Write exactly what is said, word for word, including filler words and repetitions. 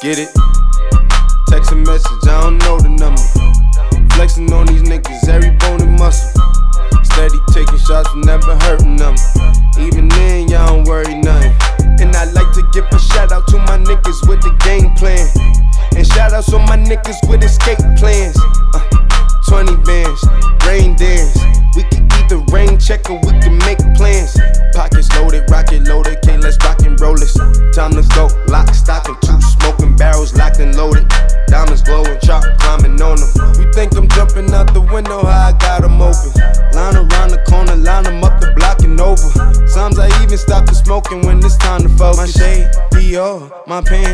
get it. Text a message, I don't know the number. Flexing on these niggas, every bone and muscle. Steady taking shots, never hurting them. Even then, y'all don't worry nothing. And I like to give a shout out to my niggas with the game plan. And shout outs on my niggas with escape plans. uh, twenty bands, rain dance. We can either rain check or we can make plans. Pockets loaded, rocket loaded, can't let's rock and roll this. Time to go, lock, stock, and two smoking barrels locked and loaded. Diamonds glowing, chop climbing on them. You think I'm jumping out the window, how I got them open. Line around the corner, line them up the block and over. Sometimes I even stop the smoking when it's time to focus. My shade, Dior, my pants